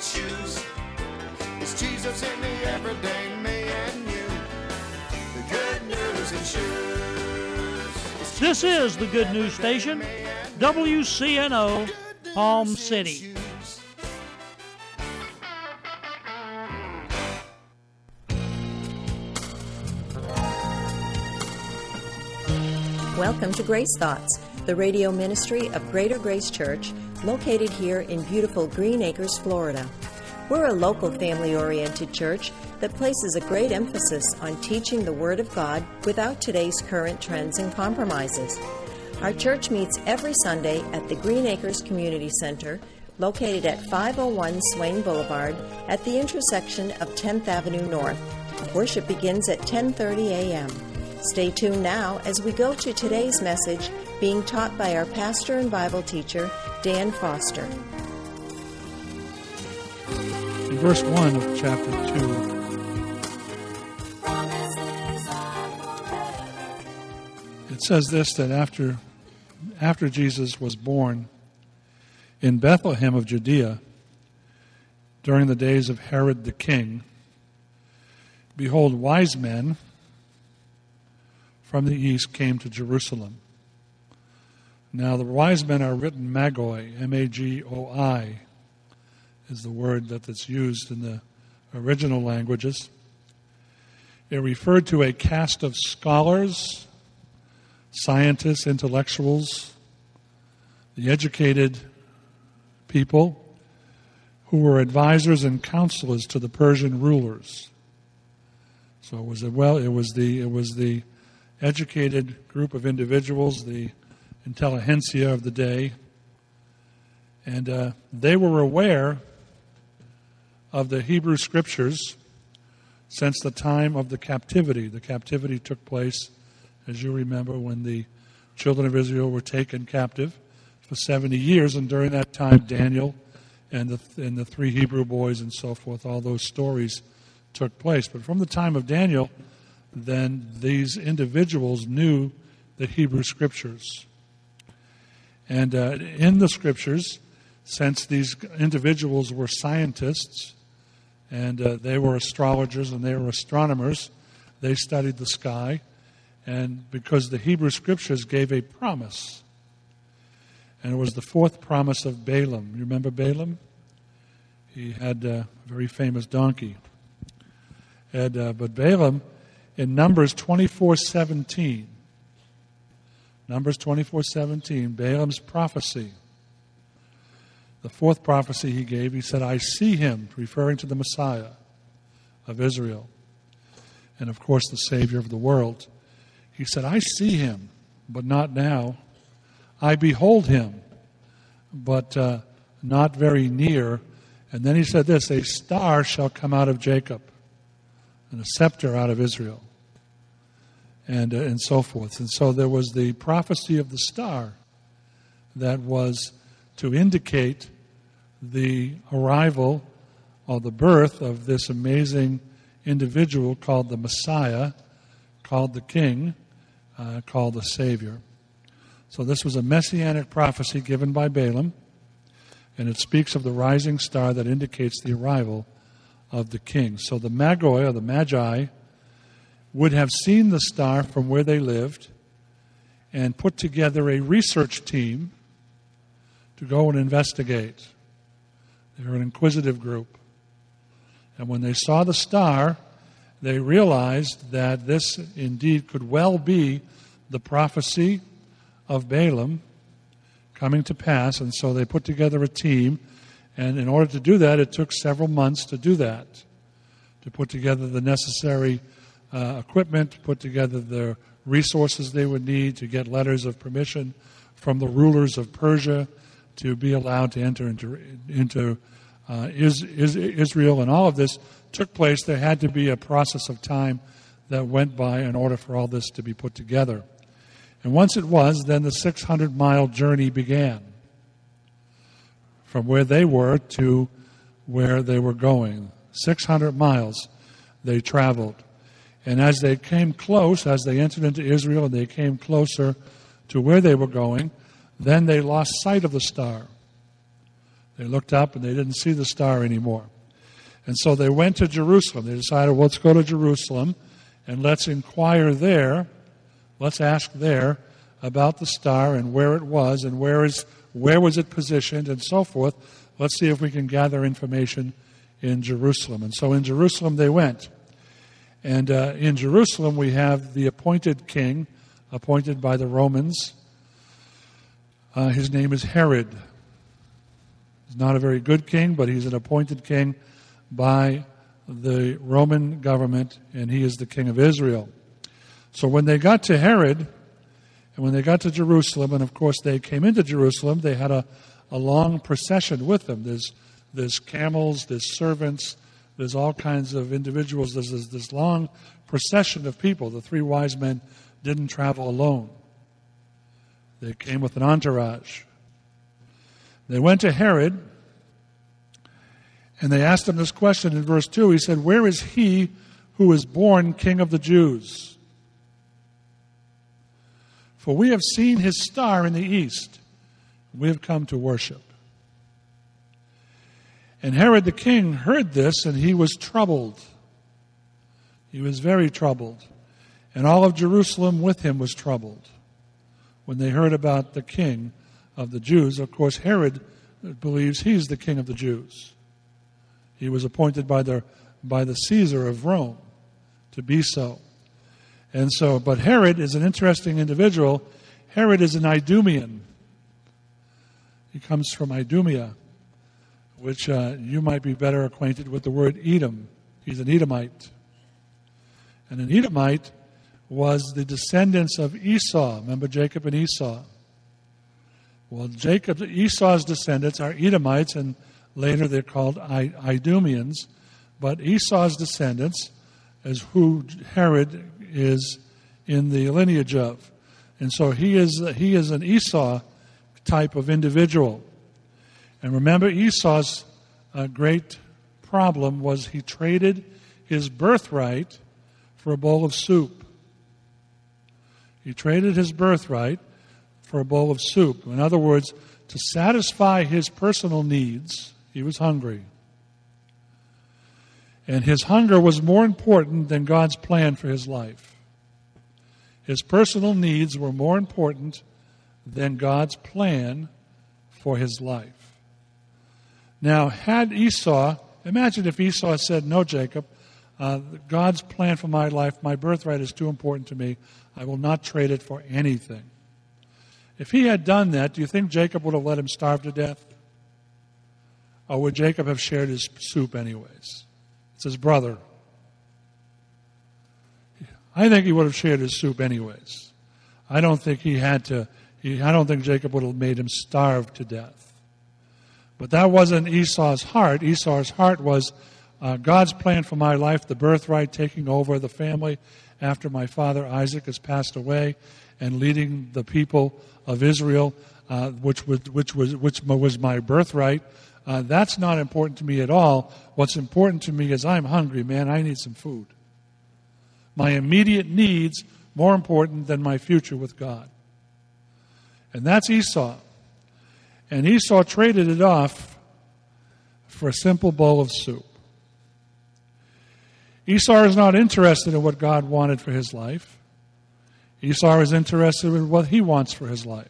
shoes. It's Jesus in the everyday me and you. The Good News in Shoes. This is the Good News Station, WCNO, Palm City. Welcome to Grace Thoughts, the radio ministry of Greater Grace Church, located here in beautiful Green Acres, Florida. We're a local family-oriented church that places a great emphasis on teaching the Word of God without today's current trends and compromises. Our church meets every Sunday at the Green Acres Community Center, located at 501 Swain Boulevard at the intersection of 10th Avenue North. Worship begins at 10:30 a.m. Stay tuned now as we go to today's message being taught by our pastor and Bible teacher, Dan Foster. In verse 1 of chapter 2, it says this, that after Jesus was born in Bethlehem of Judea, during the days of Herod the king, behold, wise men from the east came to Jerusalem. Now the wise men are written Magoi, M-A-G-O-I, is the word that's used in the original languages. It referred to a caste of scholars, scientists, intellectuals, the educated people who were advisors and counselors to the Persian rulers. So it was the educated group of individuals, the intelligentsia of the day, and they were aware of the Hebrew Scriptures since the time of the captivity. The captivity took place, as you remember, when the children of Israel were taken captive for 70 years, and during that time Daniel and the three Hebrew boys and so forth, all those stories took place. But from the time of Daniel, then these individuals knew the Hebrew Scriptures. And in the Scriptures, since these individuals were scientists, and they were astrologers and they were astronomers, they studied the sky, and because the Hebrew Scriptures gave a promise, and it was the fourth promise of Balaam. You remember Balaam? He had a very famous donkey. But Balaam, in Numbers 24:17, Balaam's prophecy, the fourth prophecy he gave, he said, I see him, referring to the Messiah of Israel, and of course the Savior of the world. He said, I see him, but not now. I behold him, but not very near. And then he said this, a star shall come out of Jacob, and a scepter out of Israel, and so forth. And so there was the prophecy of the star that was to indicate the arrival or the birth of this amazing individual called the Messiah, called the King, called the Savior. So this was a messianic prophecy given by Balaam, and it speaks of the rising star that indicates the arrival of the King. So the Magoi, or the Magi, would have seen the star from where they lived and put together a research team to go and investigate. They were an inquisitive group. And when they saw the star, they realized that this indeed could well be the prophecy of Balaam coming to pass. And so they put together a team. And in order to do that, it took several months to do that, to put together the necessary equipment, to put together the resources they would need, to get letters of permission from the rulers of Persia to be allowed to enter into Israel. And all of this took place. There had to be a process of time that went by in order for all this to be put together. And once it was, then the 600-mile journey began from where they were to where they were going. 600 miles they traveled. And as they came close, as they entered into Israel and they came closer to where they were going, then they lost sight of the star. They looked up and they didn't see the star anymore. And so they went to Jerusalem. They decided, well, let's go to Jerusalem and let's inquire there. Let's ask there about the star and where it was and where was it positioned and so forth. Let's see if we can gather information in Jerusalem. And so in Jerusalem they went. And in Jerusalem we have the appointed king, appointed by the Romans. His name is Herod. He's not a very good king, but he's an appointed king by the Roman government, and he is the king of Israel. So when they got to Herod, and when they got to Jerusalem, and of course they came into Jerusalem, they had a long procession with them. There's camels, there's servants, there's all kinds of individuals. There's this long procession of people. The three wise men didn't travel alone. They came with an entourage. They went to Herod, and they asked him this question in verse 2. He said, "Where is he who is born King of the Jews? For we have seen his star in the east. We have come to worship." And Herod the king heard this, and he was troubled. He was very troubled. And all of Jerusalem with him was troubled when they heard about the king of the Jews. Of course, Herod believes he's the king of the Jews. He was appointed by the Caesar of Rome to be so. And so, but Herod is an interesting individual. Herod is an Idumean. He comes from Idumea, which you might be better acquainted with the word Edom. He's an Edomite. And an Edomite was the descendants of Esau. Remember Jacob and Esau? Well, Esau's descendants are Edomites, and later they're called Idumeans. But Esau's descendants is who Herod is in the lineage of. And so he is an Esau type of individual. And remember, Esau's great problem was he traded his birthright for a bowl of soup. He traded his birthright for a bowl of soup. In other words, to satisfy his personal needs, he was hungry. And his hunger was more important than God's plan for his life. His personal needs were more important than God's plan for his life. Now, had Esau, imagine if Esau said, "No, Jacob, God's plan for my life, my birthright is too important to me. I will not trade it for anything." If he had done that, do you think Jacob would have let him starve to death? Or would Jacob have shared his soup anyways? It's his brother. I think he would have shared his soup anyways. I don't think he had to. I don't think Jacob would have made him starve to death. But that wasn't Esau's heart. Esau's heart was God's plan for my life, the birthright, taking over the family after my father Isaac has passed away, and leading the people of Israel, which was my birthright. That's not important to me at all. What's important to me is I'm hungry, man. I need some food. My immediate needs more important than my future with God. And that's Esau. And Esau traded it off for a simple bowl of soup. Esau is not interested in what God wanted for his life. Esau is interested in what he wants for his life.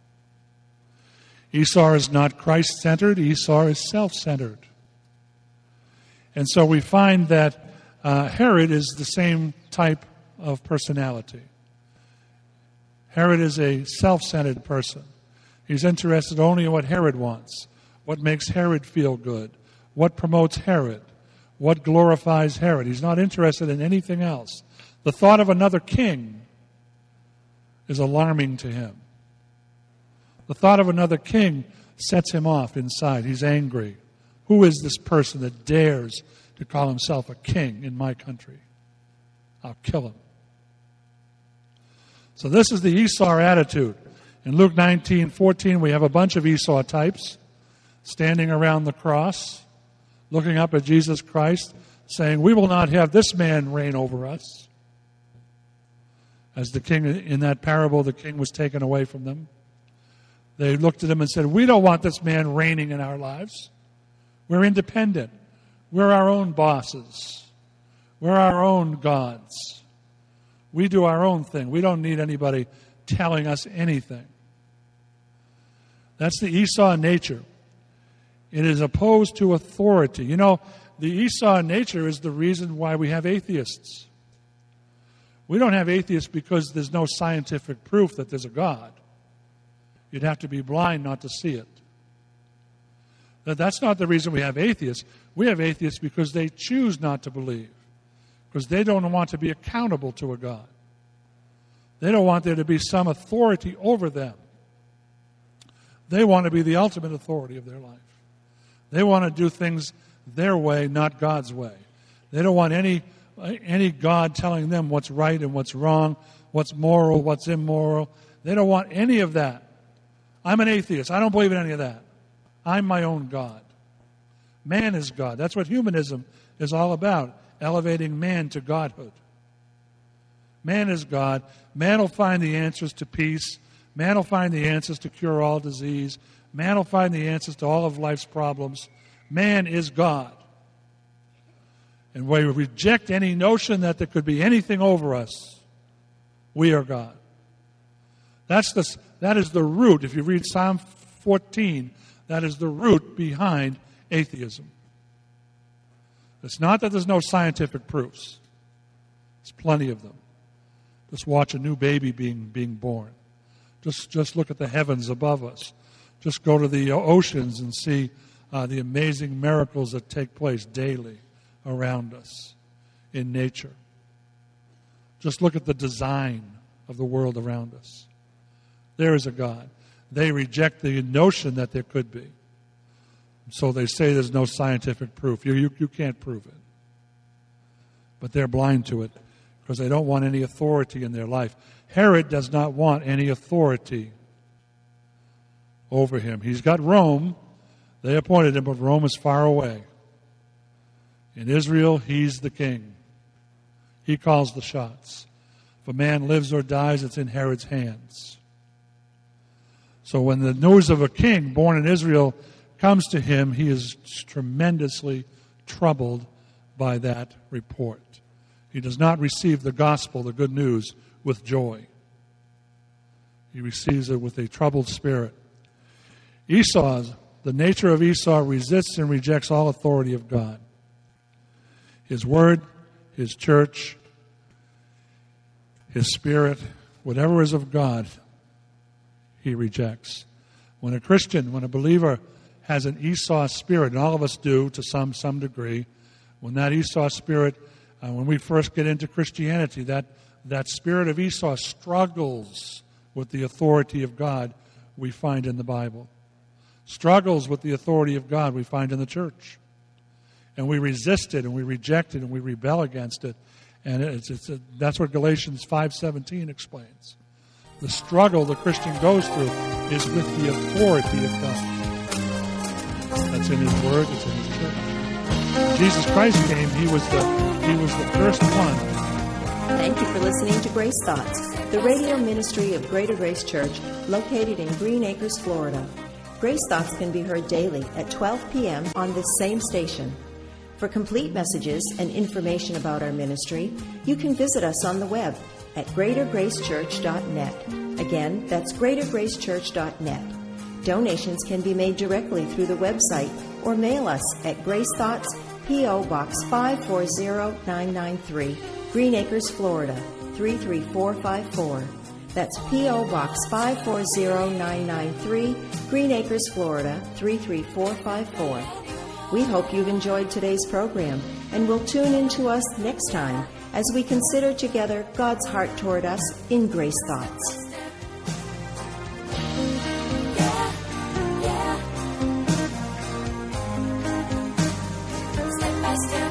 Esau is not Christ-centered. Esau is self-centered. And so we find that Herod is the same type of personality. Herod is a self-centered person. He's interested only in what Herod wants, what makes Herod feel good, what promotes Herod, what glorifies Herod. He's not interested in anything else. The thought of another king is alarming to him. The thought of another king sets him off inside. He's angry. Who is this person that dares to call himself a king in my country? I'll kill him. So this is the Esau attitude. In Luke 19:14, we have a bunch of Esau types standing around the cross, looking up at Jesus Christ, saying, "We will not have this man reign over us." As the king, in that parable, the king was taken away from them. They looked at him and said, we don't want this man reigning in our lives. We're independent. We're our own bosses. We're our own gods. We do our own thing. We don't need anybody telling us anything. That's the Esau nature. It is opposed to authority. You know, the Esau nature is the reason why we have atheists. We don't have atheists because there's no scientific proof that there's a God. You'd have to be blind not to see it. That's not the reason we have atheists. We have atheists because they choose not to believe, because they don't want to be accountable to a God. They don't want there to be some authority over them. They want to be the ultimate authority of their life. They want to do things their way, not God's way. They don't want any God telling them what's right and what's wrong, what's moral, what's immoral. They don't want any of that. I'm an atheist. I don't believe in any of that. I'm my own God. Man is God. That's what humanism is all about, elevating man to godhood. Man is God. Man will find the answers to peace. Man will find the answers to cure all disease. Man will find the answers to all of life's problems. Man is God. And we reject any notion that there could be anything over us. We are God. That is the root. If you read Psalm 14, that is the root behind atheism. It's not that there's no scientific proofs. There's plenty of them. Just watch a new baby being born. Just look at the heavens above us. Just go to the oceans and see the amazing miracles that take place daily around us in nature. Just look at the design of the world around us. There is a God. They reject the notion that there could be. So they say there's no scientific proof. You can't prove it. But they're blind to it because they don't want any authority in their life. Herod does not want any authority over him. He's got Rome. They appointed him, but Rome is far away. In Israel, he's the king. He calls the shots. If a man lives or dies, it's in Herod's hands. So when the news of a king born in Israel comes to him, he is tremendously troubled by that report. He does not receive the gospel, the good news, with joy. He receives it with a troubled spirit. The nature of Esau resists and rejects all authority of God. His word, his church, his spirit, whatever is of God, he rejects. When a believer has an Esau spirit, and all of us do to some degree, when that Esau spirit, when we first get into Christianity, that spirit of Esau struggles with the authority of God we find in the Bible. Struggles with the authority of God we find in the church. And we resist it, and we reject it, and we rebel against it. And that's what Galatians 5:17 explains. The struggle the Christian goes through is with the authority of God. That's in His Word, it's in His church. When Jesus Christ came, He was the first one. Thank you for listening to Grace Thoughts, the radio ministry of Greater Grace Church, located in Green Acres, Florida. Grace Thoughts can be heard daily at 12 p.m. on this same station. For complete messages and information about our ministry, you can visit us on the web at greatergracechurch.net. Again, that's greatergracechurch.net. Donations can be made directly through the website or mail us at Grace Thoughts, P.O. Box 540993, Green Acres, Florida 33454. That's P.O. Box 540993, Green Acres, Florida 33454. We hope you've enjoyed today's program and will tune in to us next time as we consider together God's heart toward us in Grace Thoughts. Step by step.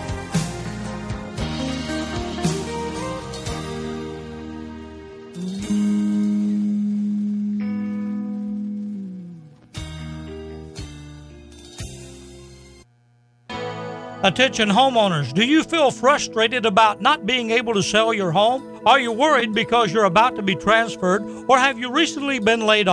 Attention homeowners, do you feel frustrated about not being able to sell your home? Are you worried because you're about to be transferred, or have you recently been laid off?